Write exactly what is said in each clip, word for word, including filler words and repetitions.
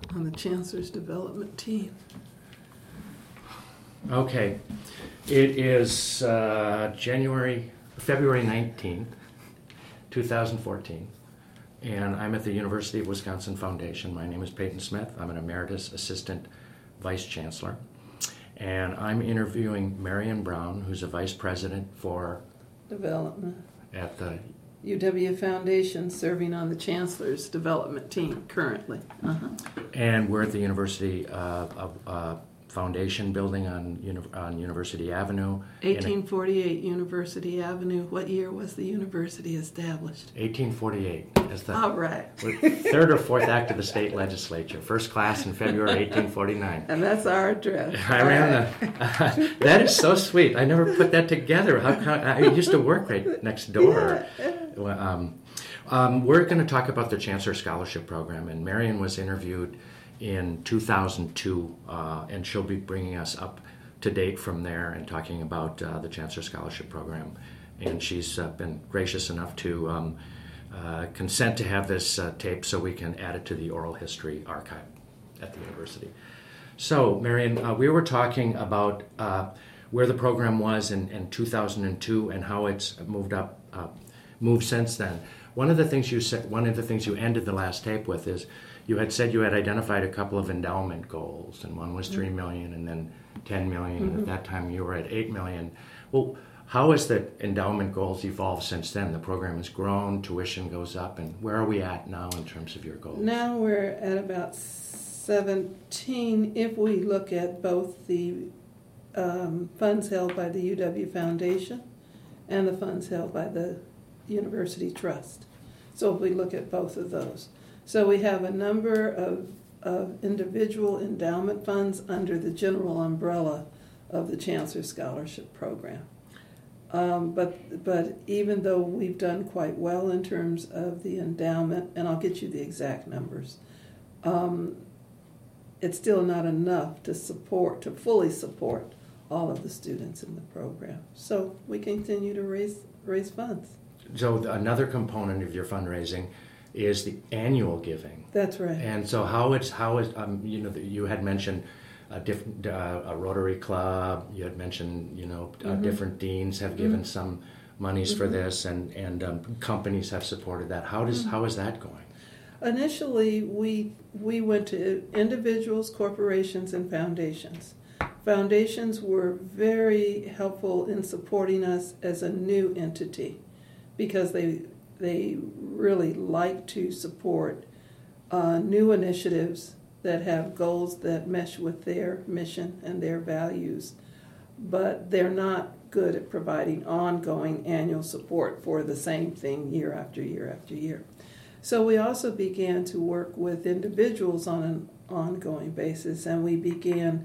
on the Chancellor's development team. Okay. It is uh, January, February nineteenth, twenty fourteen, and I'm at the University of Wisconsin Foundation. My name is Peyton Smith. I'm an Emeritus Assistant Vice Chancellor, and I'm interviewing Marion Brown, who's a Vice President for Development at the U W Foundation, serving on the Chancellor's development team currently. Uh-huh. And we're at the University uh, of uh, Foundation building on, uni- on University Avenue. eighteen forty-eight University Avenue. What year was the university established? eighteen forty-eight. As the All right. third or fourth act of the state legislature. First class in February eighteen forty-nine. And that's our address. I ran the. Uh, that is so sweet. I never put that together. How come, I used to work right next door. Yeah. Um, um, we're going to talk about the Chancellor Scholarship Program, and Marion was interviewed in two thousand two, uh, and she'll be bringing us up to date from there and talking about uh, the Chancellor Scholarship Program. And she's uh, been gracious enough to um, uh, consent to have this uh, tape so we can add it to the oral history archive at the university. So, Marion, uh, we were talking about uh, where the program was in, in two thousand two and how it's moved up, uh, moved since then. One of the things you said, one of the things you ended the last tape with is you had said you had identified a couple of endowment goals, and one was three million, and then ten million. Mm-hmm. At that time, you were at eight million. Well, how has the endowment goals evolved since then? The program has grown, tuition goes up, and where are we at now in terms of your goals? Now we're at about seventeen. If we look at both the um, funds held by the U W Foundation and the funds held by the University Trust. So if we look at both of those. So we have a number of, of individual endowment funds under the general umbrella of the Chancellor Scholarship Program. Um, but but even though we've done quite well in terms of the endowment, and I'll get you the exact numbers, um, it's still not enough to support, to fully support all of the students in the program. So we continue to raise raise funds. So another component of your fundraising is the annual giving. That's right. And so how it's how is um, you know you had mentioned a different uh, a Rotary Club. You had mentioned you know uh, mm-hmm. different deans have given mm-hmm. some monies mm-hmm. for this, and and um, companies have supported that. How does mm-hmm. how is that going? Initially, we we went to individuals, corporations, and foundations. Foundations were very helpful in supporting us as a new entity, because they they really like to support uh, new initiatives that have goals that mesh with their mission and their values, but they're not good at providing ongoing annual support for the same thing year after year after year. So we also began to work with individuals on an ongoing basis, and we began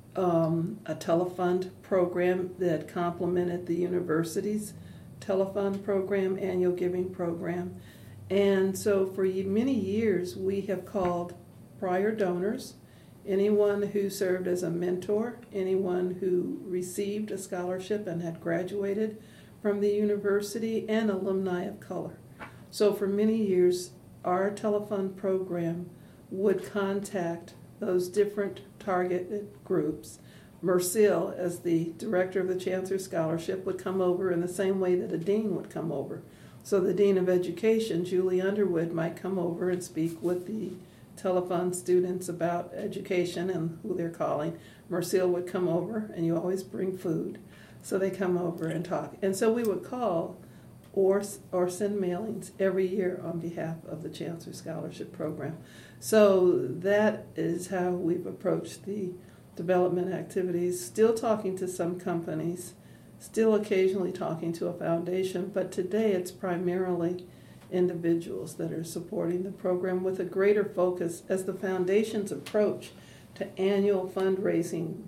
um, a telefund program that complemented the university's telefund program, annual giving program. And so for many years we have called prior donors, anyone who served as a mentor, anyone who received a scholarship and had graduated from the university, and alumni of color. So for many years our telefund program would contact those different targeted groups. Mercille, as the director of the Chancellor Scholarship, would come over in the same way that a dean would come over. So the Dean of Education, Julie Underwood, might come over and speak with the telefund students about education and who they're calling. Mercille would come over, and you always bring food. So they come over and talk. And so we would call or, or send mailings every year on behalf of the Chancellor Scholarship Program. So that is how we've approached the development activities, still talking to some companies, still occasionally talking to a foundation, but today it's primarily individuals that are supporting the program with a greater focus as the foundation's approach to annual fundraising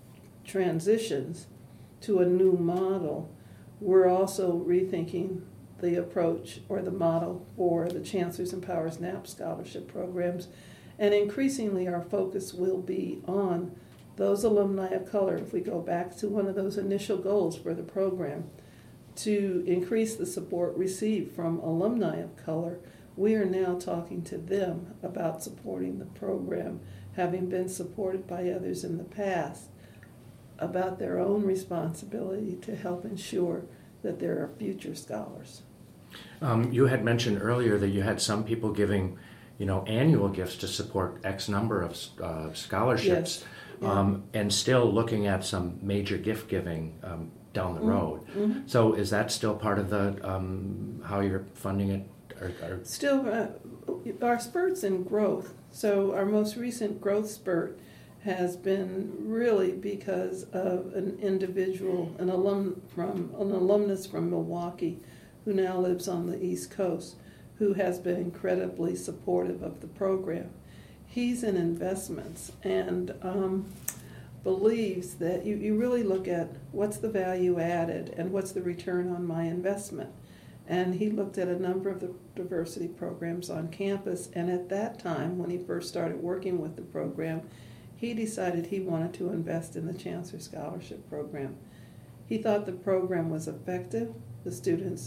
transitions to a new model. We're also rethinking the approach or the model for the Chancellor's and Powers Knapp scholarship programs, and increasingly our focus will be on those alumni of color, if we go back to one of those initial goals for the program, to increase the support received from alumni of color. We are now talking to them about supporting the program, having been supported by others in the past, about their own responsibility to help ensure that there are future scholars. Um, you had mentioned earlier that you had some people giving, you know, annual gifts to support X number of uh, scholarships, Yes. Yeah. um, and still looking at some major gift giving um, down the Mm-hmm. road. Mm-hmm. So is that still part of the um, how you're funding it? Or, or... Still, uh, our spurts in growth. So our most recent growth spurt has been really because of an individual, an alum from an alumnus from Milwaukee, who now lives on the East Coast, who has been incredibly supportive of the program. He's in investments and um, believes that you, you really look at what's the value added and what's the return on my investment. And he looked at a number of the diversity programs on campus, and at that time, when he first started working with the program, he decided he wanted to invest in the Chancellor Scholarship Program. He thought the program was effective. The students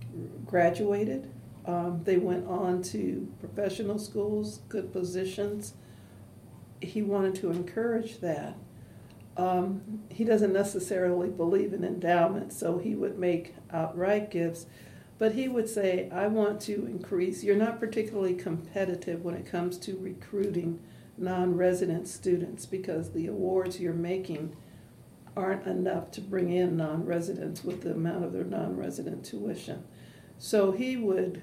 graduated. Um, they went on to professional schools, good positions. He wanted to encourage that. Um, he doesn't necessarily believe in endowments, so he would make outright gifts. But he would say, I want to increase. You're not particularly competitive when it comes to recruiting non-resident students because the awards you're making aren't enough to bring in non-residents with the amount of their non-resident tuition. So he would,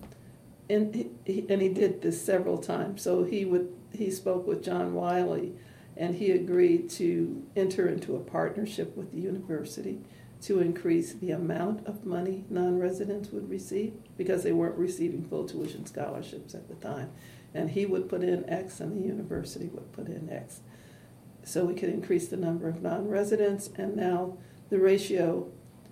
and he, and he did this several times. So he would he spoke with John Wiley, and he agreed to enter into a partnership with the university to increase the amount of money non-residents would receive because they weren't receiving full tuition scholarships at the time. And he would put in X and the university would put in X. So we could increase the number of non-residents, and now the ratio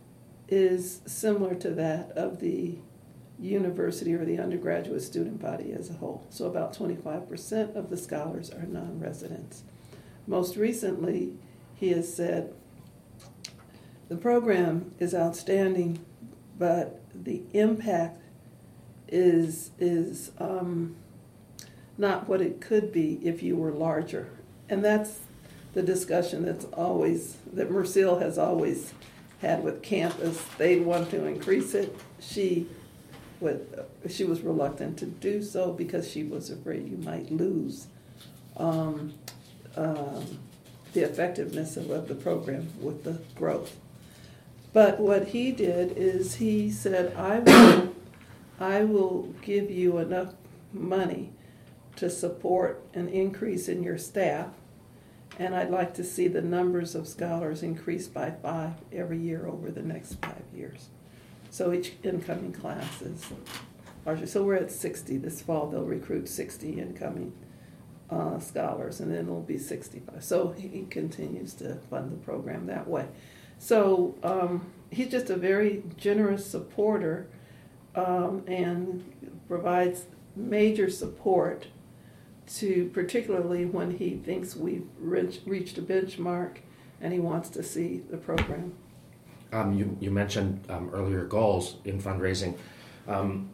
is similar to that of the university or the undergraduate student body as a whole. So about twenty-five percent of the scholars are non-residents. Most recently, he has said, the program is outstanding, but the impact is is um, not what it could be if you were larger. And that's the discussion that's always, that Mercille has always had with campus. They want to increase it. She would, she was reluctant to do so because she was afraid you might lose um, um, the effectiveness of, of the program with the growth. But what he did is he said, I will, I will give you enough money to support an increase in your staff, and I'd like to see the numbers of scholars increase by five every year over the next five years. So each incoming class is larger. So we're at sixty this fall. They'll recruit sixty incoming uh, scholars, and then it'll be sixty-five. So he continues to fund the program that way. So um, he's just a very generous supporter um, and provides major support to, particularly when he thinks we've reach, reached a benchmark and he wants to see the program. Um, you, you mentioned um, earlier goals in fundraising. Um,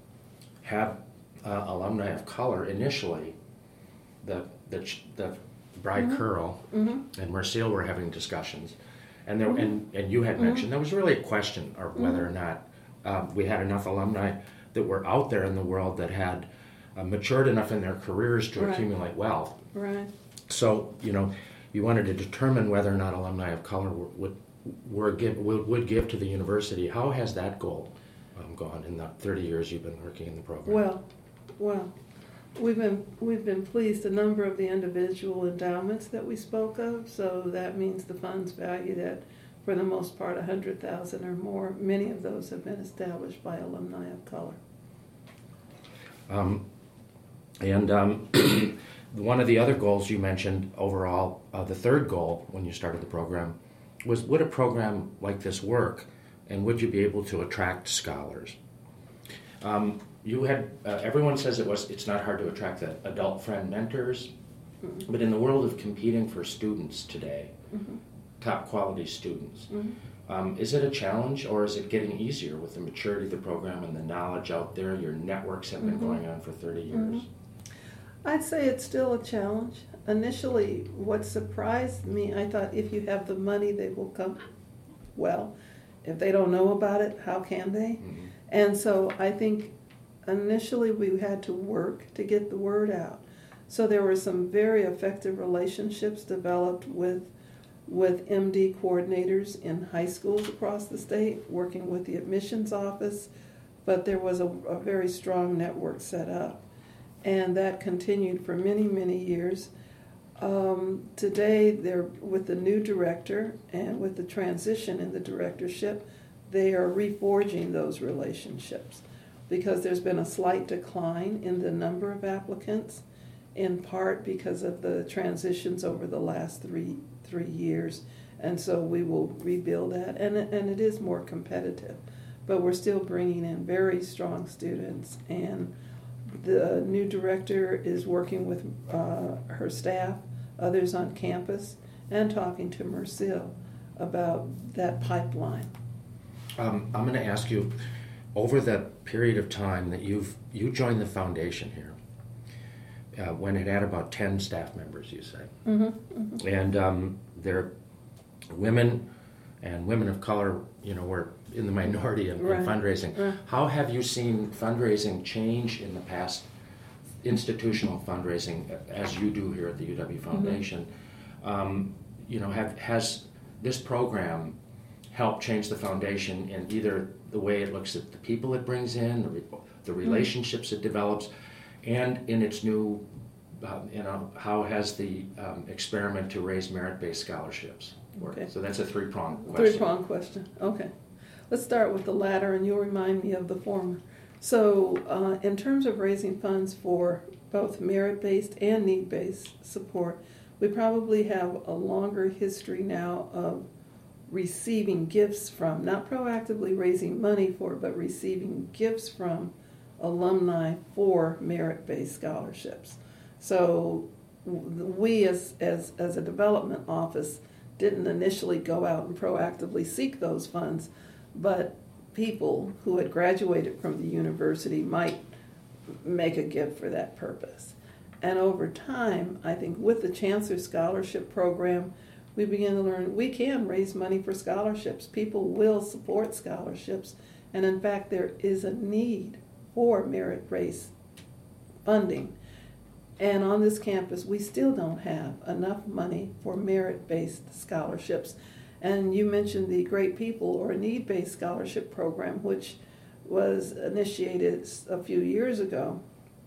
have uh, alumni of color initially, the the, the Bride Mm-hmm. Curl Mm-hmm. and Mercille were having discussions. And there, Mm-hmm. and, and you had mentioned Mm-hmm. there was really a question of whether Mm-hmm. or not um, we had enough alumni that were out there in the world that had uh, matured enough in their careers to Right. accumulate wealth. Right. So, you know, you wanted to determine whether or not alumni of color were, would were give, would, would give to the university. How has that goal um, gone in the thirty years you've been working in the program? Well, well, we've been we've been pleased. A number of the individual endowments that we spoke of. So that means the funds valued at, for the most part, a hundred thousand or more. Many of those have been established by alumni of color. Um, and um, one of the other goals you mentioned overall, uh, the third goal when you started the program, was would a program like this work, and would you be able to attract scholars? Um, you had uh, everyone says it was it's not hard to attract the adult friend mentors, mm-hmm. but in the world of competing for students today, mm-hmm. top quality students. Mm-hmm. Um, is it a challenge, or is it getting easier with the maturity of the program and the knowledge out there? Your networks have been mm-hmm. going on for thirty years. Mm-hmm. I'd say it's still a challenge. Initially, what surprised me, I thought if you have the money, they will come. Well, if they don't know about it, how can they? Mm-hmm. And so I think initially we had to work to get the word out. So there were some very effective relationships developed with with M D coordinators in high schools across the state, working with the admissions office, but there was a, a very strong network set up. And that continued for many, many years. Um, today, they're with the new director and with the transition in the directorship, they are reforging those relationships because there's been a slight decline in the number of applicants, in part because of the transitions over the last three three years. And so we will rebuild that, and it, and it is more competitive. But we're still bringing in very strong students, and the new director is working with uh, her staff, others on campus, and talking to Mercille about that pipeline. Um, I'm going to ask you, over the period of time that you've you joined the foundation here, uh, when it had about ten staff members, you said, mm-hmm, mm-hmm. and um, they're women and women of color, you know, were in the minority in, right. in fundraising. Right. How have you seen fundraising change in the past, institutional fundraising, as you do here at the U W Foundation? Mm-hmm. Um, you know, have, has this program helped change the foundation in either the way it looks at the people it brings in, the, re- the relationships mm-hmm. it develops, and in its new, uh, you know, how has the um, experiment to raise merit-based scholarships worked? Okay. So that's a three-pronged question. Three-pronged question, okay. Let's start with the latter, and you'll remind me of the former. So uh, in terms of raising funds for both merit-based and need-based support, we probably have a longer history now of receiving gifts from, not proactively raising money for, but receiving gifts from alumni for merit-based scholarships. So we as, as, as a development office didn't initially go out and proactively seek those funds, but people who had graduated from the university might make a gift for that purpose. And over time, I think with the Chancellor Scholarship Program, we began to learn we can raise money for scholarships. People will support scholarships. And in fact, there is a need for merit-based funding. And on this campus, we still don't have enough money for merit-based scholarships. And you mentioned the Great People or Need-Based Scholarship Program, which was initiated a few years ago.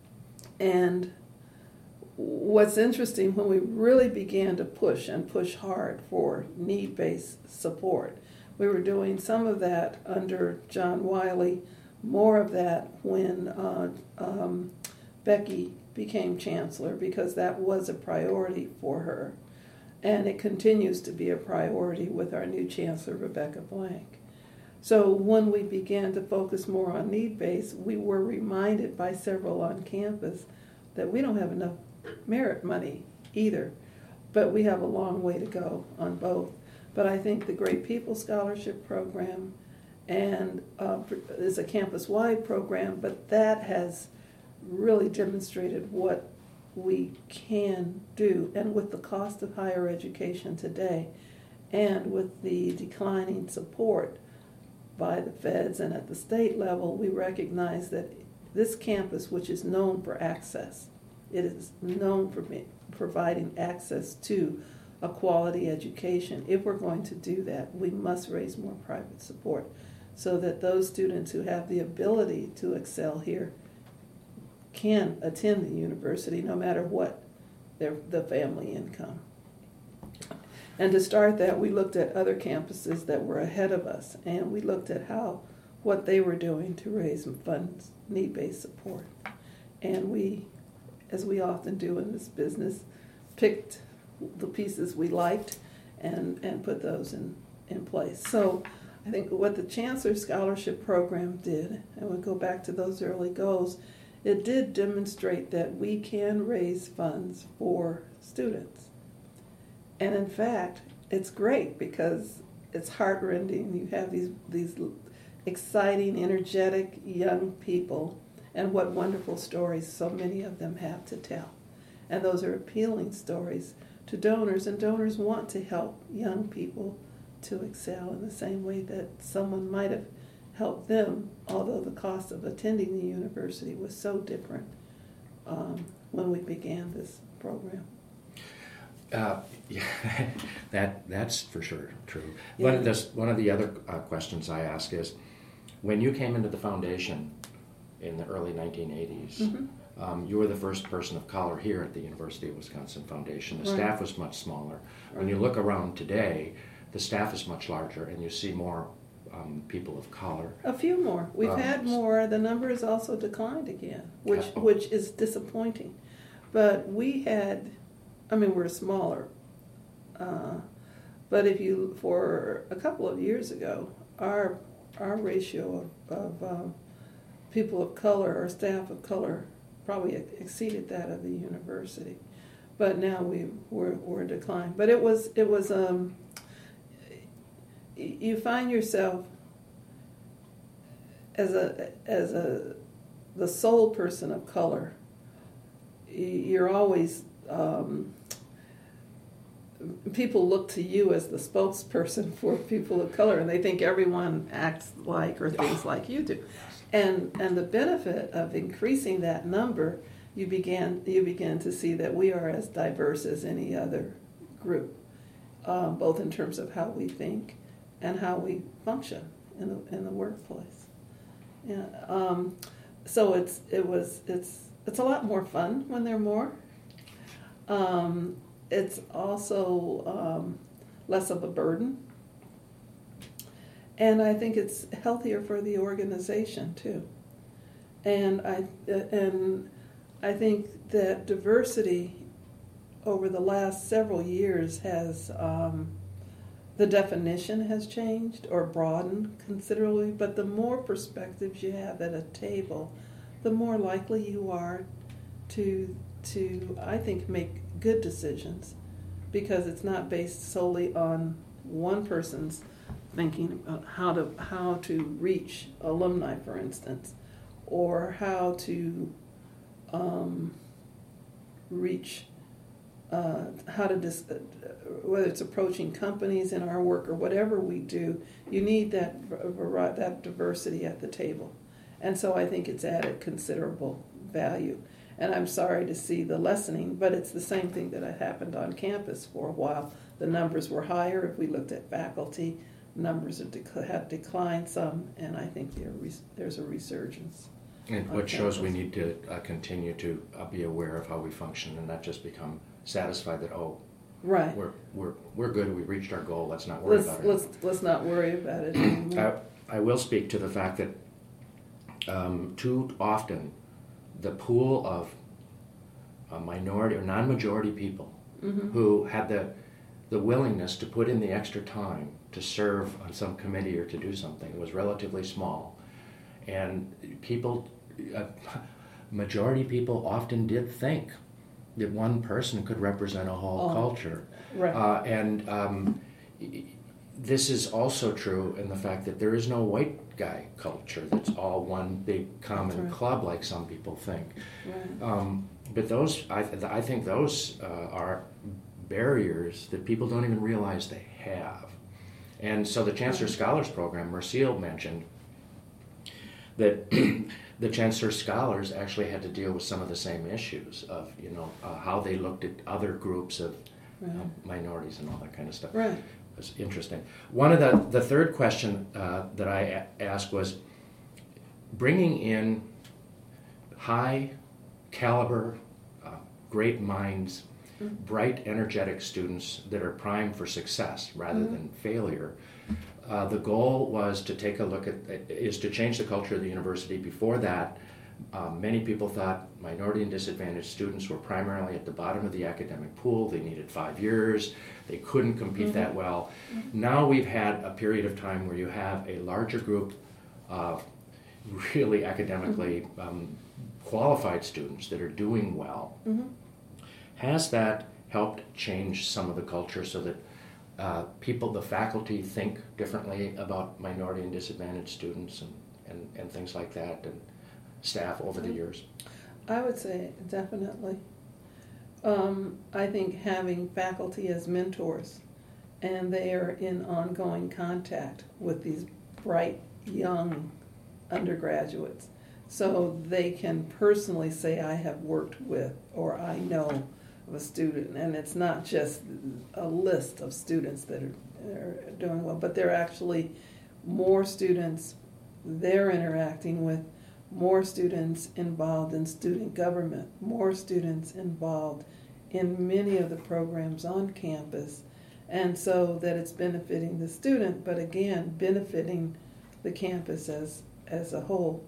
And what's interesting, when we really began to push and push hard for need-based support, we were doing some of that under John Wiley, more of that when uh, um, Becky became chancellor, because that was a priority for her. And it continues to be a priority with our new chancellor, Rebecca Blank. So when we began to focus more on need-based, we were reminded by several on campus that we don't have enough merit money either, but we have a long way to go on both. But I think the Great People Scholarship Program and uh, is a campus-wide program, but that has really demonstrated what we can do. And with the cost of higher education today, and with the declining support by the feds and at the state level, we recognize that this campus, which is known for access, it is known for providing access to a quality education. If we're going to do that, we must raise more private support so that those students who have the ability to excel here can attend the university no matter what their the family income. And to start that, we looked at other campuses that were ahead of us, and we looked at how what they were doing to raise funds, need-based support. And we, as we often do in this business, picked the pieces we liked and, and put those in, in place. So I think what the Chancellor Scholarship Program did, and we'll go back to those early goals, it did demonstrate that we can raise funds for students. And in fact, it's great because it's heartrending. You have these these exciting, energetic young people, and what wonderful stories so many of them have to tell. And those are appealing stories to donors, and donors want to help young people to excel in the same way that someone might have helped them, although the cost of attending the university was so different um, when we began this program. Uh, yeah, that that's for sure true. Yeah. One of the one of the other uh, questions I ask is, when you came into the foundation in the early nineteen eighties, mm-hmm. um, you were the first person of color here at the University of Wisconsin Foundation. The right. staff was much smaller. Right. When you look around today, the staff is much larger, and you see more um, people of color. A few more. We've um, had more. The number has also declined again, which uh, oh. which is disappointing. But we had. I mean, we're smaller, uh, but if you, for a couple of years ago, our our ratio of, of um, people of color or staff of color probably exceeded that of the university. But now we we're we're in decline. But it was it was um, you find yourself as a as a the sole person of color. You're always um, people look to you as the spokesperson for people of color, and they think everyone acts like or thinks like you do. And and the benefit of increasing that number, you began you begin to see that we are as diverse as any other group, um, both in terms of how we think and how we function in the in the workplace. Yeah. Um, so it's it was it's it's a lot more fun when there are more. Um, it's also um, less of a burden. And I think it's healthier for the organization too. And I and I think that diversity over the last several years has um, the definition has changed or broadened considerably. But the more perspectives you have at a table, the more likely you are to to I think make good decisions, because it's not based solely on one person's thinking about how to how to reach alumni, for instance, or how to um, reach uh, how to dis- whether it's approaching companies in our work or whatever we do. You need that that diversity at the table, and so I think it's added considerable value. And I'm sorry to see the lessening, but it's the same thing that had happened on campus for a while. The numbers were higher. If we looked at faculty, numbers have, dec- have declined some, and I think there res- there's a resurgence. And what shows we need to uh, continue to uh, be aware of how we function and not just become satisfied that, oh, right, we're we're we're good, we reached our goal, let's not worry let's, about it. Let's, let's not worry about it anymore. I, I will speak to the fact that um, too often the pool of a minority or non-majority people mm-hmm. who had the the willingness to put in the extra time to serve on some committee or to do something was relatively small. And people, uh, majority people often did think that one person could represent a whole oh, culture. Right. Uh, and um, this is also true in the fact that there is no white guy culture that's all one big common right. club like some people think. Right. Um, but those, I, th- I think those uh, are barriers that people don't even realize they have. And so the Chancellor Scholars Program, Mercille mentioned that the Chancellor Scholars actually had to deal with some of the same issues of, you know, uh, how they looked at other groups of right. uh, minorities and all that kind of stuff. Right. It was interesting. One of the, the third question uh, that I a- asked was bringing in high caliber, uh, great minds, mm-hmm. bright, energetic students that are primed for success rather mm-hmm. than failure. Uh, the goal was to take a look at, is to change the culture of the university. Before that, um, many people thought minority and disadvantaged students were primarily at the bottom of the academic pool. They needed five years. They couldn't compete mm-hmm. that well. Mm-hmm. Now we've had a period of time where you have a larger group of really academically mm-hmm. um, qualified students that are doing well. Mm-hmm. Has that helped change some of the culture so that uh, people, the faculty think differently about minority and disadvantaged students and, and, and things like that, and staff over the years? I would say definitely. Um, I think having faculty as mentors, and they are in ongoing contact with these bright young undergraduates, so they can personally say, I have worked with, or I know of a student, and it's not just a list of students that are, are doing well, but they're actually more students they're interacting with, more students involved in student government, more students involved in many of the programs on campus, and so that it's benefiting the student, but again, benefiting the campus as, as a whole.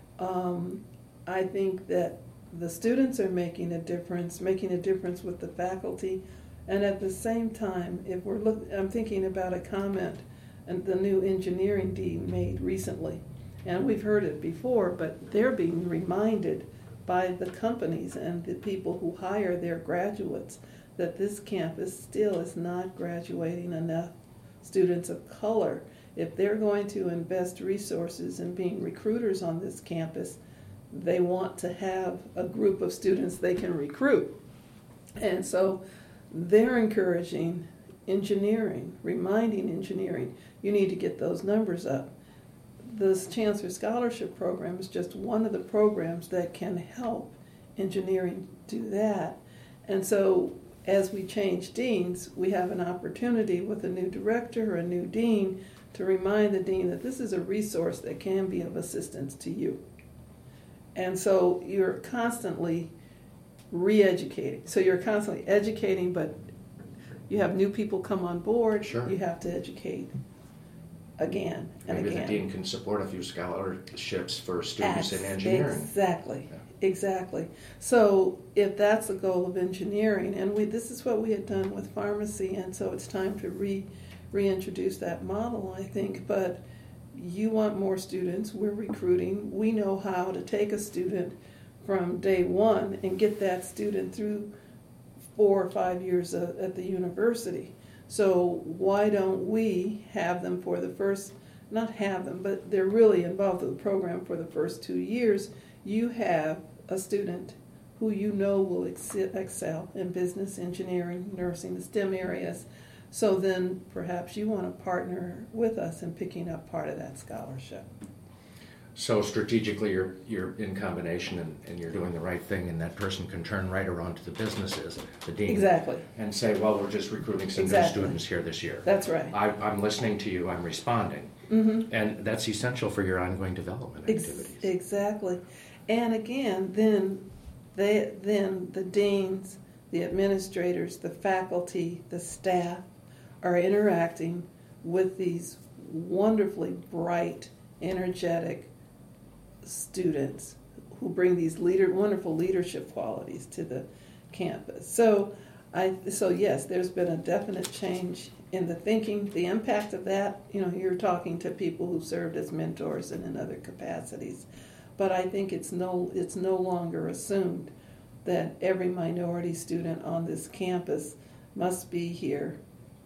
Um, I think that the students are making a difference, making a difference with the faculty, and at the same time, if we're look, I'm thinking about a comment and the new engineering dean made recently, and we've heard it before, but they're being reminded by the companies and the people who hire their graduates that this campus still is not graduating enough students of color. If they're going to invest resources in being recruiters on this campus, they want to have a group of students they can recruit. And so they're encouraging engineering, reminding engineering, you need to get those numbers up. This Chancellor Scholarship Program is just one of the programs that can help engineering do that. And so as we change deans, we have an opportunity with a new director or a new dean to remind the dean that this is a resource that can be of assistance to you. And so you're constantly re-educating. So you're constantly educating, but you have new people come on board. Sure. You have to educate again and Maybe again. the dean can support a few scholarships for students in engineering. Exactly, yeah. exactly. So if that's the goal of engineering, and we this is what we had done with pharmacy, and so it's time to re reintroduce that model, I think. But you want more students, we're recruiting, we know how to take a student from day one and get that student through four or five years uh, at the university. So why don't we have them for the first, not have them, but they're really involved in the program for the first two years. You have a student who you know will ex- excel in business, engineering, nursing, the STEM areas. So then perhaps you want to partner with us in picking up part of that scholarship. So strategically, you're you're in combination, and, and you're doing the right thing, and that person can turn right around to the businesses, the dean, Exactly. and say, well, we're just recruiting some Exactly. new students here this year. That's right. I, I'm listening to you, I'm responding. Mm-hmm. And that's essential for your ongoing development Ex- activities. Exactly. And again, then they, then the deans, the administrators, the faculty, the staff are interacting with these wonderfully bright, energetic students who bring these leader, wonderful leadership qualities to the campus. So, I so yes, there's been a definite change in the thinking, the impact of that. You know, you're talking to people who served as mentors and in other capacities, but I think it's no it's no longer assumed that every minority student on this campus must be here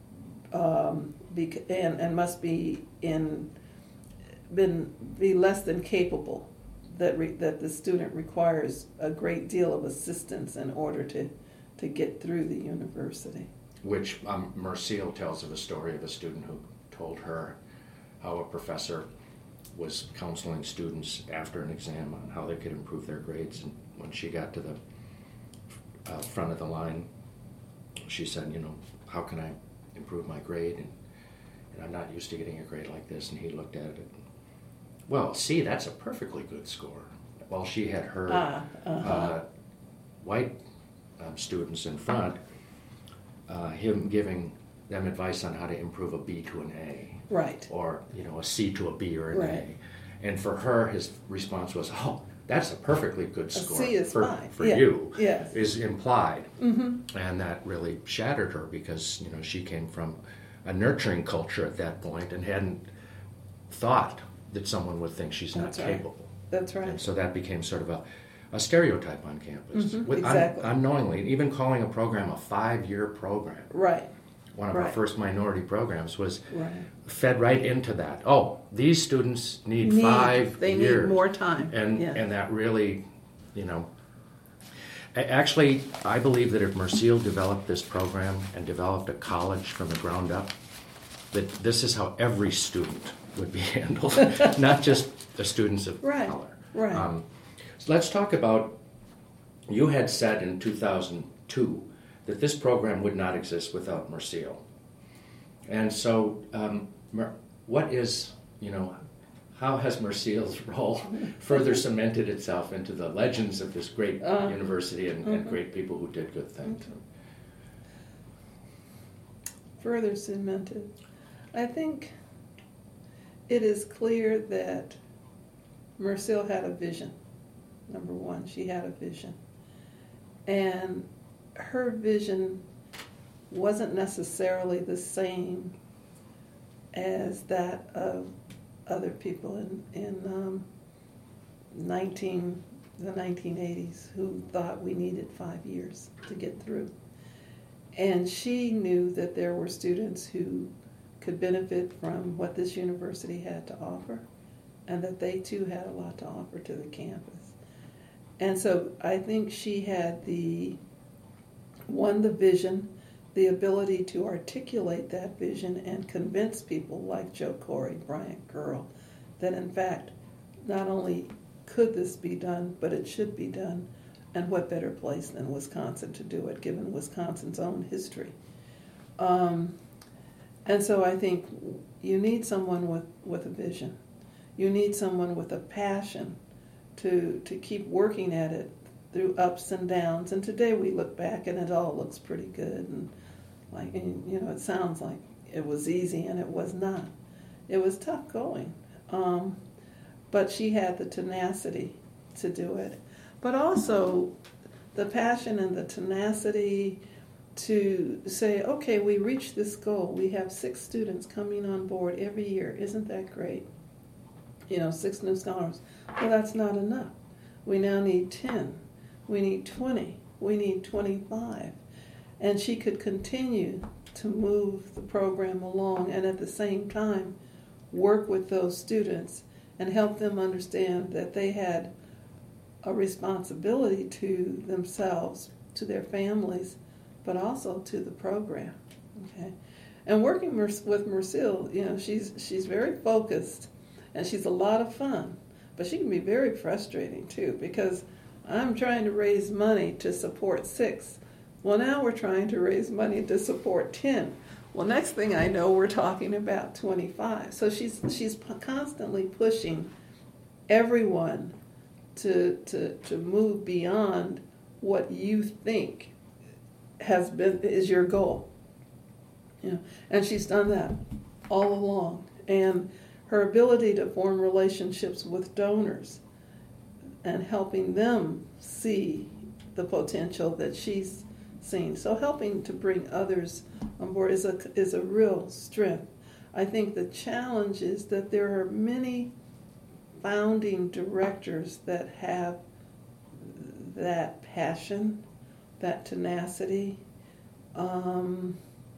um, bec- and and must be in been be less than capable. That re- that the student requires a great deal of assistance in order to, to get through the university. Which um, Merciel tells of a story of a student who told her how a professor was counseling students after an exam on how they could improve their grades. And when she got to the uh, front of the line, she said, you know, how can I improve my grade? And, and I'm not used to getting a grade like this. And he looked at it and, well, see, that's a perfectly good score. Well, she had her Ah, uh-huh. uh, white um, students in front, uh, him giving them advice on how to improve a B to an A. Right. Or, you know, a C to a B or an Right. A. And for her, his response was, oh, that's a perfectly good A score C is for, fine. for Yeah. you, Yes. is implied. Mm-hmm. And that really shattered her because, you know, she came from a nurturing culture at that point and hadn't thought that someone would think she's That's not right. capable. That's right. And so that became sort of a, a stereotype on campus. Mhm, With, exactly. un, unknowingly, even calling a program a five-year program Right. one of Right. our first minority programs, was Right. fed right into that. Oh, these students need, Need- five they years. need more time. And, Yeah. and that really, you know, a- actually, I believe that if Mercille developed this program and developed a college from the ground up, that this is how every student would be handled, not just the students of Right, color. right. Um, so let's talk about, you had said in two thousand two that this program would not exist without Mercille. And so um, Mer- what is, you know, how has Mercille's role further cemented itself into the legends of this great Uh, university and, and mhm. great people who did good things? Further cemented. I think it is clear that Mercille had a vision. Number one, she had a vision. And her vision wasn't necessarily the same as that of other people in, in um, nineteen, the nineteen eighties who thought we needed five years to get through. And she knew that there were students who could benefit from what this university had to offer, and that they too had a lot to offer to the campus. And so I think she had the, one, the vision, the ability to articulate that vision and convince people like Joe Corey, Bryant Girl, that in fact, not only could this be done, but it should be done, and what better place than Wisconsin to do it, given Wisconsin's own history. Um, and so I think you need someone with, with a vision. You need someone with a passion to to keep working at it through ups and downs. And today we look back and it all looks pretty good, and like, and, you know, it sounds like it was easy, and it was not. It was tough going, um, but she had the tenacity to do it. But also the passion and the tenacity to say, okay, we reached this goal. We have six students coming on board every year. Isn't that great? You know, six new scholars. Well, that's not enough. We now need ten. We need twenty. We need twenty-five. And she could continue to move the program along and at the same time work with those students and help them understand that they had a responsibility to themselves, to their families, but also to the program. Okay, and working Mer- with Mercille, you know, she's she's very focused, and she's a lot of fun, but she can be very frustrating too, because I'm trying to raise money to support six. Well, now we're trying to raise money to support ten. Well, next thing I know, we're talking about twenty-five. So she's she's constantly pushing everyone to to to move beyond what you think has been is your goal. You know, and she's done that all along. And her ability to form relationships with donors and helping them see the potential that she's seen. So helping to bring others on board is a is a real strength. I think the challenge is that there are many founding directors that have that passion, that tenacity, um,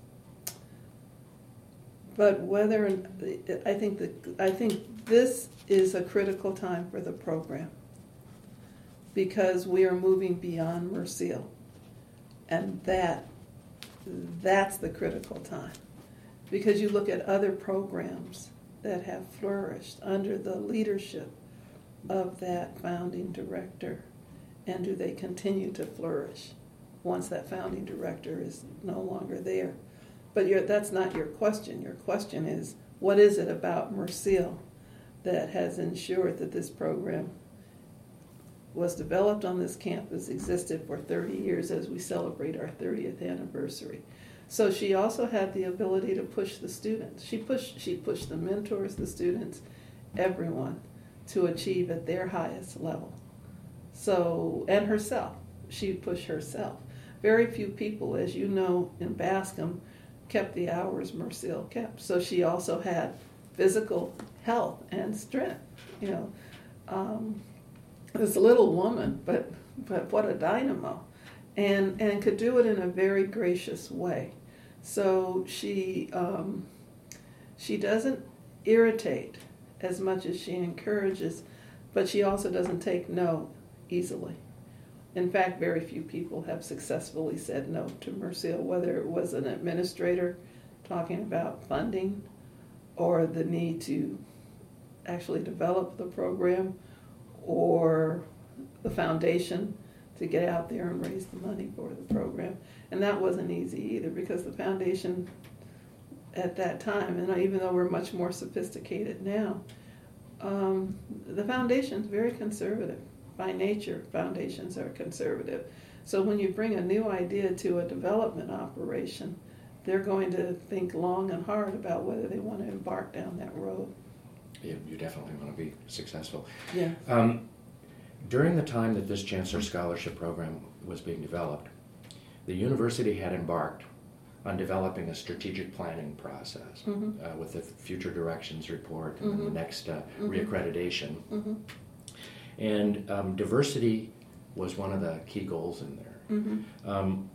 but whether I think that I think this is a critical time for the program, because we are moving beyond Mercille, and that that's the critical time, because you look at other programs that have flourished under the leadership of that founding director, and do they continue to flourish once that founding director is no longer there? But you're, that's not your question. Your question is, what is it about Mercille that has ensured that this program was developed on this campus, existed for thirty years as we celebrate our thirtieth anniversary? So she also had the ability to push the students. She pushed, she pushed the mentors, the students, everyone to achieve at their highest level. So, and herself, she pushed herself. Very few people, as you know, in Bascom, kept the hours Mercille kept. So she also had physical health and strength. You know, um, this little woman, but but what a dynamo, and and could do it in a very gracious way. So she um, she doesn't irritate as much as she encourages, but she also doesn't take no easily. In fact, very few people have successfully said no to Mercille, whether it was an administrator talking about funding or the need to actually develop the program, or the foundation to get out there and raise the money for the program. And that wasn't easy either, because the foundation at that time, and even though we're much more sophisticated now, um, the foundation's very conservative. By nature, foundations are conservative. So when you bring a new idea to a development operation, they're going to think long and hard about whether they want to embark down that road. You, you definitely want to be successful. Yeah. Um, during the time that this Chancellor Scholarship Program was being developed, the university had embarked on developing a strategic planning process mm-hmm. uh, with the Future Directions Report and mm-hmm. then the next uh, mm-hmm. reaccreditation. Mm-hmm. And um, diversity was one of the key goals in there. Mm-hmm. Um,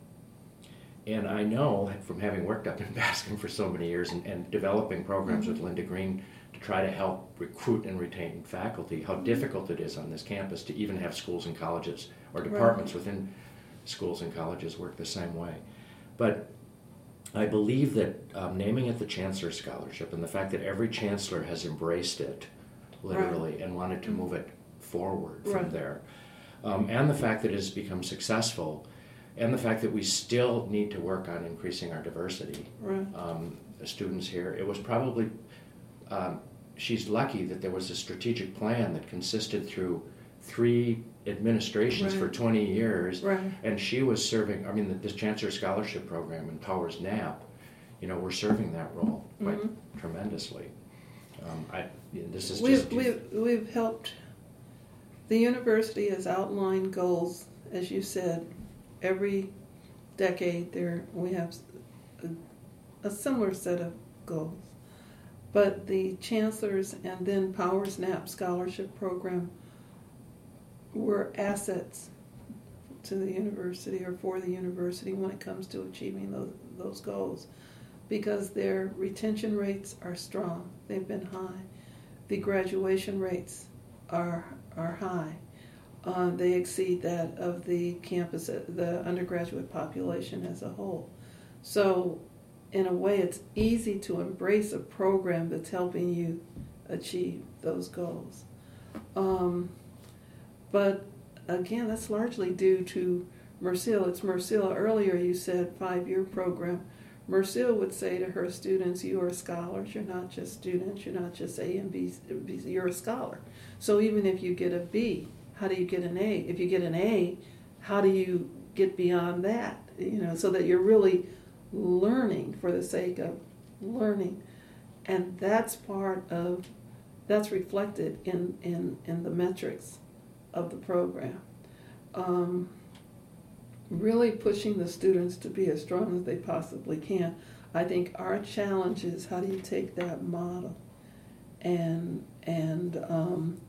and I know from having worked up in Bascom for so many years and, and developing programs mm-hmm. with Linda Green to try to help recruit and retain faculty, how difficult it is on this campus to even have schools and colleges or departments right. within schools and colleges work the same way. But I believe that um, naming it the Chancellor Scholarship and the fact that every chancellor has embraced it literally right. and wanted to move it forward from right. there, um, and the fact that it has become successful, and the fact that we still need to work on increasing our diversity right. um, students here. It was probably, um, she's lucky that there was a strategic plan that consisted through three administrations right. for twenty years, right. and she was serving, I mean, this Chancellor Scholarship Program and Powers N A P, you know, we're serving that role quite mm-hmm. tremendously. Um, I, this is we've, just... We've, we've helped. The university has outlined goals, as you said. Every decade there we have a, a similar set of goals. But the chancellors and then Powers N A P scholarship program were assets to the university or for the university when it comes to achieving those, those goals, because their retention rates are strong. They've been high. The graduation rates are are high. Uh, they exceed that of the campus, the undergraduate population as a whole. So, in a way, it's easy to embrace a program that's helping you achieve those goals. Um, but again, that's largely due to Mercille. It's Mercille. Earlier you said five-year program. Mercille would say to her students, you are scholars, you're not just students, you're not just A and B, you're a scholar. So even if you get a B, how do you get an A? If you get an A, how do you get beyond that? You know, so that you're really learning for the sake of learning. And that's part of, that's reflected in, in, in the metrics of the program. Um, really pushing the students to be as strong as they possibly can. I think our challenge is how do you take that model and and um,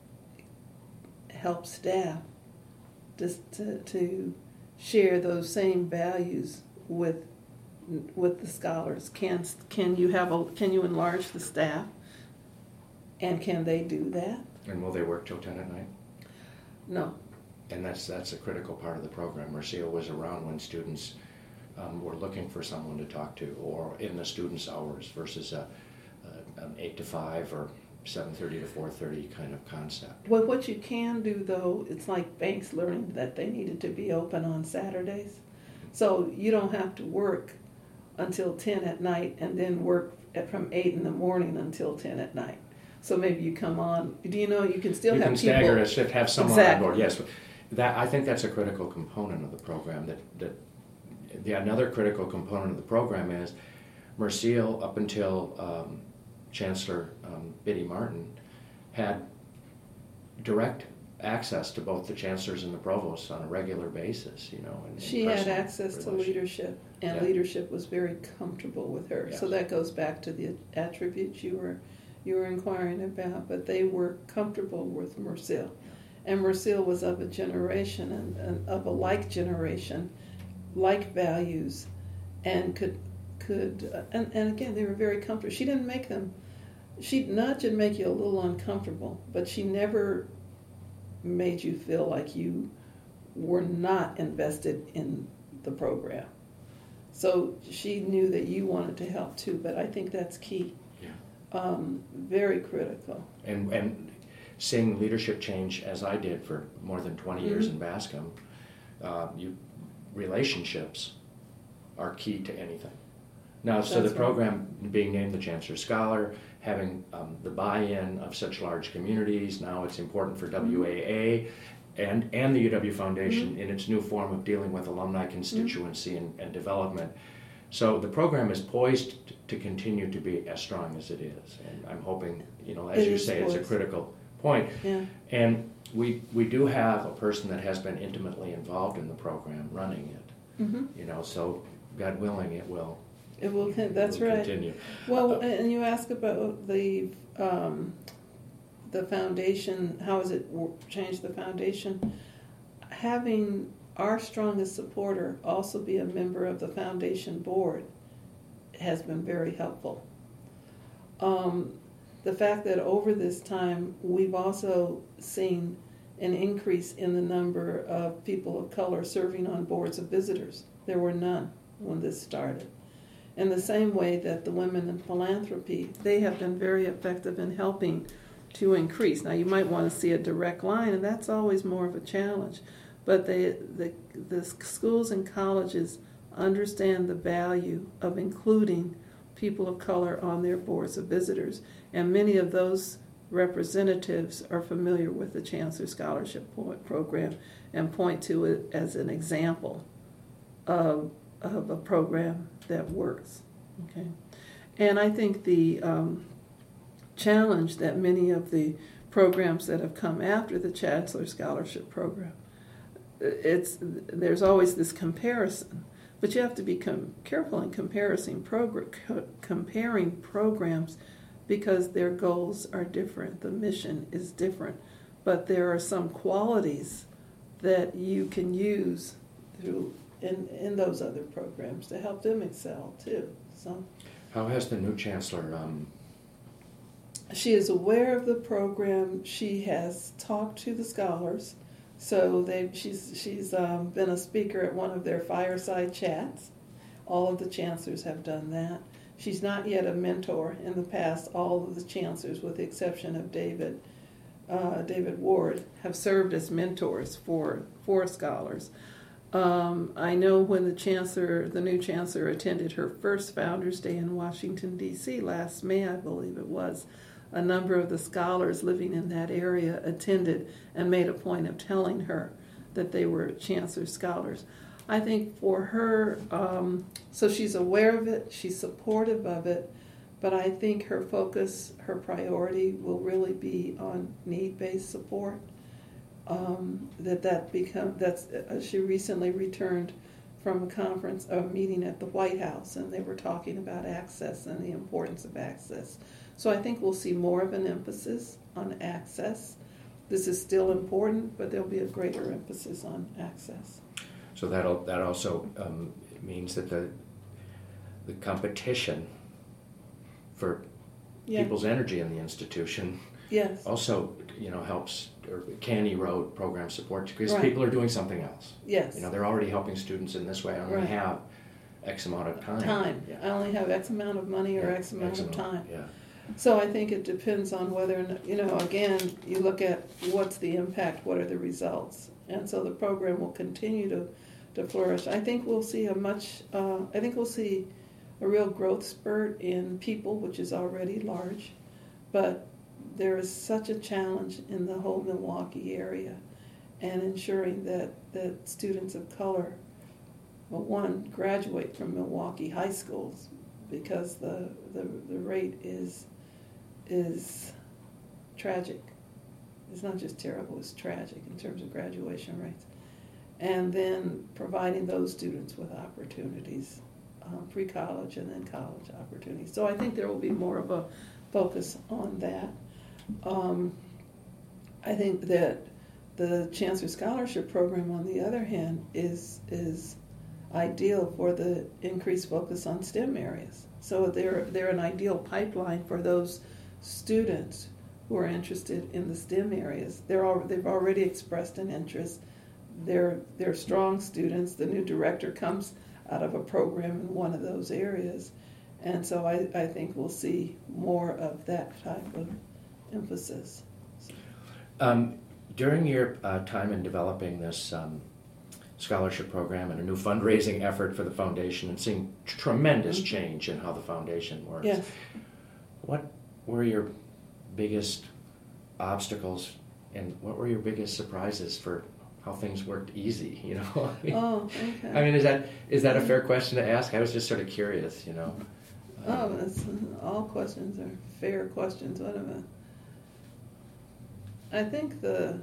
help staff just to, to share those same values with with the scholars. Can can you have a can you enlarge the staff, and can they do that? And will they work till ten at night? No. And that's that's a critical part of the program. Mercille was around when students um, were looking for someone to talk to, or in the students' hours versus a, a, an eight to five or seven thirty to four thirty kind of concept. Well, what you can do, though, it's like banks learning that they needed to be open on Saturdays. So you don't have to work until ten at night and then work at, from eight in the morning until ten at night. So maybe you come on, do you know, you can still you have can people. You can stagger a shift, have someone exactly. on board, yes. That, I think that's a critical component of the program. That, that the, another critical component of the program is Mercille, up until um, Chancellor um, Biddy Martin, had direct access to both the chancellors and the provosts on a regular basis. You know, and, she had access to leadership, and yeah. leadership was very comfortable with her. Yes. So that goes back to the attributes you were you were inquiring about. But they were comfortable with Mercille. And Mercille was of a generation, and, and of a like generation, like values, and could could, uh, and, and again, they were very comfortable. She didn't make them, she'd nudge and make you a little uncomfortable, but she never made you feel like you were not invested in the program. So she knew that you wanted to help too, but I think that's key. Yeah. Um, very critical. And and seeing leadership change as I did for more than twenty mm-hmm. years in Bascom, uh, you relationships are key to anything. Now, so That's the program right. being named the Chancellor Scholar, having um, the buy-in of such large communities, now it's important for W A A mm-hmm. and, and the U W Foundation mm-hmm. in its new form of dealing with alumni constituency mm-hmm. and, and development. So the program is poised t- to continue to be as strong as it is. And I'm hoping, you know, as it you say, poised. It's a critical point. Yeah. And we we do have a person that has been intimately involved in the program running it. Mm-hmm. You know, so God willing, it will. It will. That's will right. Continue. Well, uh, and you ask about the um, the foundation. How has it changed the foundation? Having our strongest supporter also be a member of the foundation board has been very helpful. Um, the fact that over this time we've also seen an increase in the number of people of color serving on boards of visitors. There were none when this started. In the same way that the Women in Philanthropy, they have been very effective in helping to increase. Now you might want to see a direct line, and that's always more of a challenge. But they, the, the schools and colleges understand the value of including people of color on their boards of visitors. And many of those representatives are familiar with the Chancellor Scholarship Program and point to it as an example of, of a program that works. Okay, and I think the um, challenge that many of the programs that have come after the Chancellor Scholarship Program, it's there's always this comparison, but you have to be com- careful in comparing, progr- co- comparing programs because their goals are different. The mission is different, but there are some qualities that you can use through in, in those other programs to help them excel too. So, how has the new chancellor? Um... She is aware of the program. She has talked to the scholars. So they, she's she's um, been a speaker at one of their fireside chats. All of the chancellors have done that. She's not yet a mentor. In the past, all of the chancellors, with the exception of David uh, David Ward, have served as mentors for for scholars. Um, I know when the chancellor, the new chancellor, attended her first Founders Day in Washington, D C last May, I believe it was. A number of the scholars living in that area attended and made a point of telling her that they were Chancellor scholars. I think for her, um, so she's aware of it, she's supportive of it, but I think her focus, her priority will really be on need-based support. Um, that that become that's uh, she recently returned from a conference, a meeting at the White House, and they were talking about access and the importance of access. So I think we'll see more of an emphasis on access. This is still important, but there'll be a greater emphasis on access. So that'll that also um, means that the the competition for yeah. people's energy in the institution yes. also, you know, helps or can erode program support because right. people are doing something else. Yes. You know, they're already helping students in this way. I only right. have X amount of time. Time. Yeah. I only have X amount of money or yeah. X amount X of time. Yeah. So I think it depends on whether, you know, again, you look at what's the impact, what are the results. And so the program will continue to, to flourish. I think we'll see a much, uh, I think we'll see a real growth spurt in people, which is already large. But there is such a challenge in the whole Milwaukee area and ensuring that, that students of color, well, one, graduate from Milwaukee high schools because the, the, the rate is is tragic. It's not just terrible, it's tragic in terms of graduation rates. And then providing those students with opportunities, um, pre-college and then college opportunities. So I think there will be more of a focus on that. Um, I think that the Chancellor Scholarship Program, on the other hand, is is ideal for the increased focus on STEM areas. So they're they're an ideal pipeline for those students who are interested in the STEM areas. They're all, they've already expressed an interest. They're they're strong students. The new director comes out of a program in one of those areas, and so I, I think we'll see more of that type of emphasis. Um, during your uh, time in developing this um, scholarship program and a new fundraising effort for the foundation and seeing tremendous change in how the foundation works, Yes. what were your biggest obstacles and what were your biggest surprises for how things worked easy, you know? Oh, okay. I mean, is that is that a fair question to ask? I was just sort of curious, you know. Oh, Um, that's, all questions are fair questions. What am I? I think the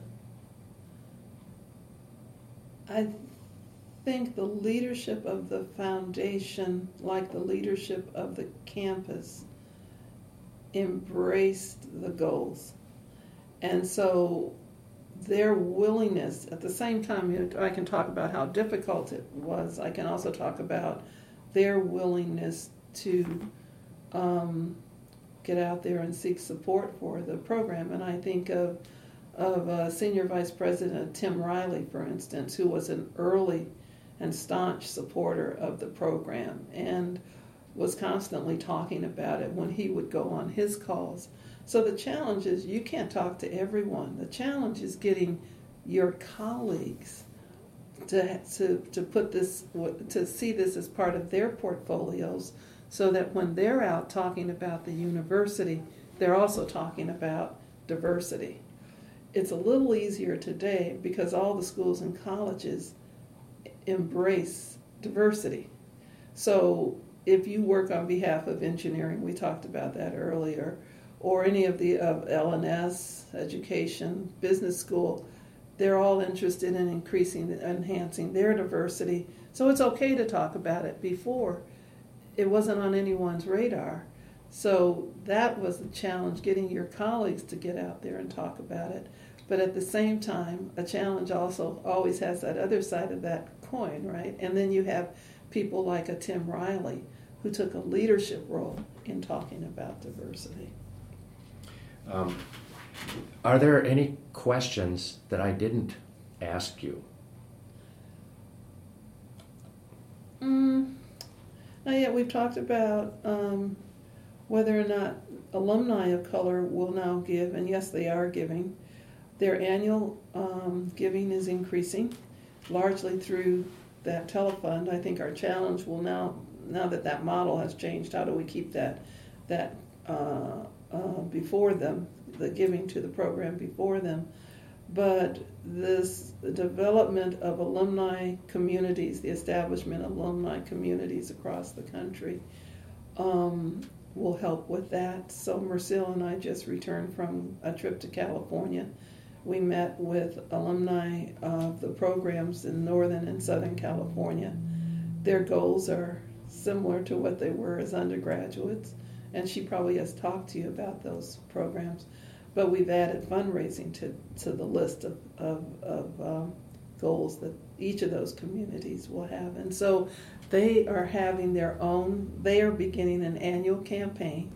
I think the leadership of the foundation, like the leadership of the campus, embraced the goals. And so their willingness, at the same time, you know, I can talk about how difficult it was. I can also talk about their willingness to um, get out there and seek support for the program. And I think of of uh, Senior Vice President Tim Riley, for instance, who was an early and staunch supporter of the program and was constantly talking about it when he would go on his calls. So the challenge is you can't talk to everyone. The challenge is getting your colleagues to to to put this to see this as part of their portfolios, so that when they're out talking about the university, they're also talking about diversity. It's a little easier today because all the schools and colleges embrace diversity. So if you work on behalf of engineering, we talked about that earlier, or any of the of L and S, education, business school, they're all interested in increasing, enhancing their diversity. So it's okay to talk about it. Before, it wasn't on anyone's radar. So that was the challenge, getting your colleagues to get out there and talk about it. But at the same time, a challenge also always has that other side of that coin, right? And then you have people like a Tim Riley, who took a leadership role in talking about diversity. Um, are there any questions that I didn't ask you? Mm, not yet. We've talked about um, whether or not alumni of color will now give, and yes, they are giving. Their annual um, giving is increasing, largely through that telefund. I think our challenge will now, now that that model has changed, how do we keep that that uh, uh, before them, the giving to the program before them. But this the development of alumni communities, the establishment of alumni communities across the country um, will help with that. So Marcel and I just returned from a trip to California. We met with alumni of the programs in Northern and Southern California. Their goals are similar to what they were as undergraduates, and she probably has talked to you about those programs. But we've added fundraising to, to the list of, of, of um, goals that each of those communities will have. And so they are having their own, they are beginning an annual campaign,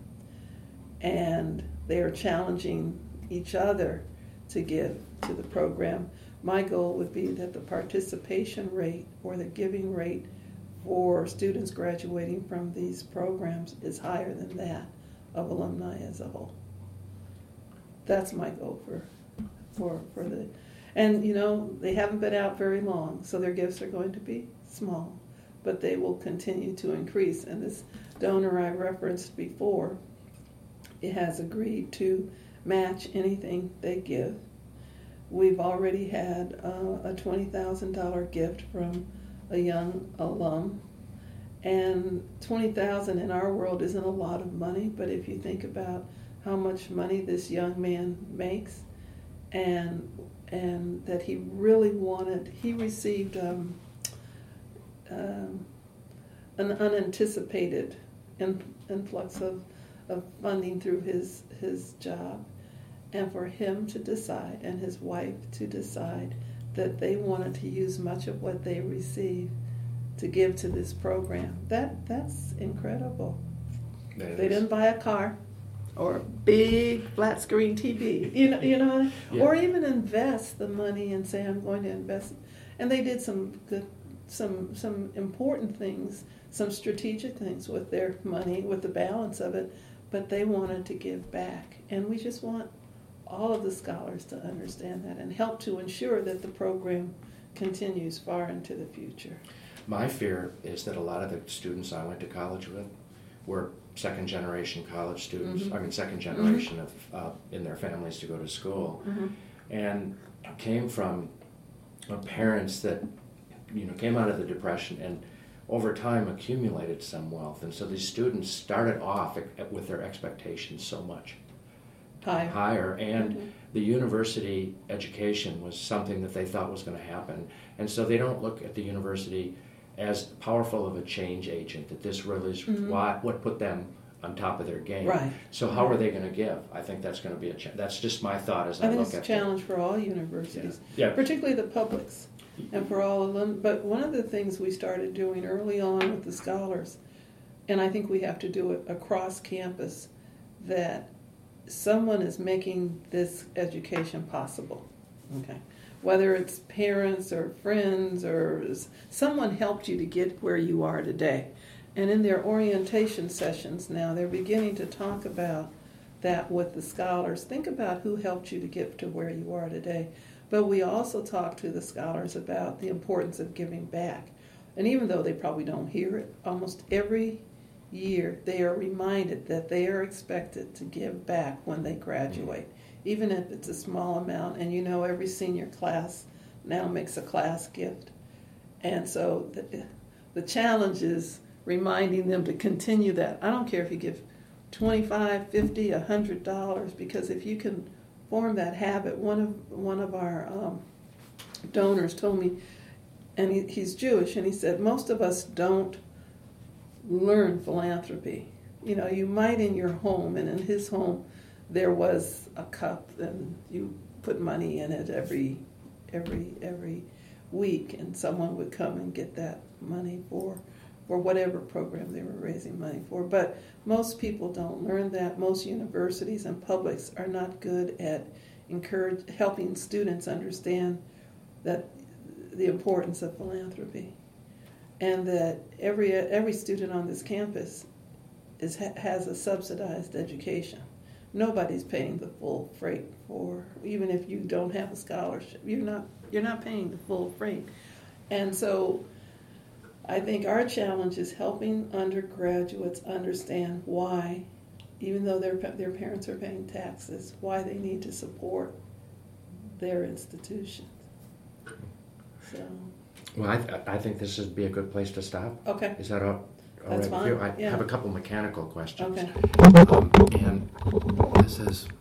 and they are challenging each other to give to the program. My goal would be that the participation rate or the giving rate for students graduating from these programs is higher than that of alumni as a whole. That's my goal for for for the, and you know, they haven't been out very long, so their gifts are going to be small, but they will continue to increase. And this donor I referenced before, it has agreed to match anything they give. We've already had uh, a twenty thousand dollars gift from a young alum, and twenty thousand dollars in our world isn't a lot of money, but if you think about how much money this young man makes, and and that he really wanted, he received um, um, an unanticipated influx of, of funding through his his job, and for him to decide and his wife to decide that they wanted to use much of what they received to give to this program. That that's incredible. That They is. didn't buy a car or a big flat screen T V, you know, you know, Yeah. or even invest the money and say I'm going to invest. And they did some good, some some important things, some strategic things with their money, with the balance of it. But they wanted to give back, and we just want all of the scholars to understand that and help to ensure that the program continues far into the future. My fear is that a lot of the students I went to college with were second generation college students. Mhm. I mean, second generation mm-hmm. of uh, in their families to go to school, Mm-hmm. and came from uh, parents that you know came out of the Depression and over time accumulated some wealth. And so these students started off at, with their expectations so much Higher. higher, and Mhm. the university education was something that they thought was going to happen. And so they don't look at the university as powerful of a change agent, that this really is Mhm. what, what put them on top of their game. Right. So how are they going to give? I think that's going to be a cha- that's just my thought as I, I think look it's a at challenge for all universities, Yeah. Yeah. particularly the publics, and for all of them. But one of the things we started doing early on with the scholars, and I think we have to do it across campus, that someone is making this education possible. Okay, whether it's parents or friends or s- someone helped you to get where you are today. And in their orientation sessions now, they're beginning to talk about that with the scholars. Think about who helped you to get to where you are today. But we also talk to the scholars about the importance of giving back. And even though they probably don't hear it, almost every year they are reminded that they are expected to give back when they graduate, even if it's a small amount. And you know, every senior class now makes a class gift. And so the, the challenge is reminding them to continue that. I don't care if you give twenty-five, fifty, a hundred dollars, because if you can form that habit. One of one of our um, donors told me, and he, he's Jewish, and he said most of us don't learn philanthropy. You know, you might in your home, and in his home there was a cup, and you put money in it every every every week, and someone would come and get that money for for whatever program they were raising money for. But most people don't learn that. Most universities and publics are not good at encourage helping students understand that the importance of philanthropy, and that every every student on this campus is has a subsidized education. Nobody's paying the full freight for, even if you don't have a scholarship, you're not you're not paying the full freight. And so I think our challenge is helping undergraduates understand why, even though their their parents are paying taxes, why they need to support their institutions. So, Well, I, th- I think this would be a good place to stop. okay. Is that all, all That's right with you? fine, I yeah. have a couple mechanical questions. Okay. Um, and This is